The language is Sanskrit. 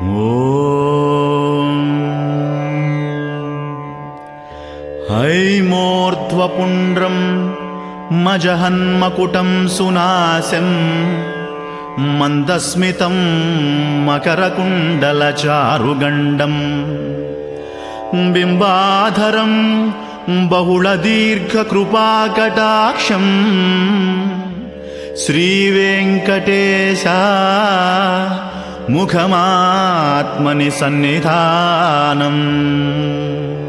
ॐ हैमोर्ध्वपुण्ड्रं मजहन्मकुटं सुनास्यं मन्दस्मितं मकरकुण्डलचारुगण्डं बिम्बाधरं बहुलदीर्घकृपाकटाक्षं श्रीवेङ्कटेश मुखमात्मनि सन्निधानम्।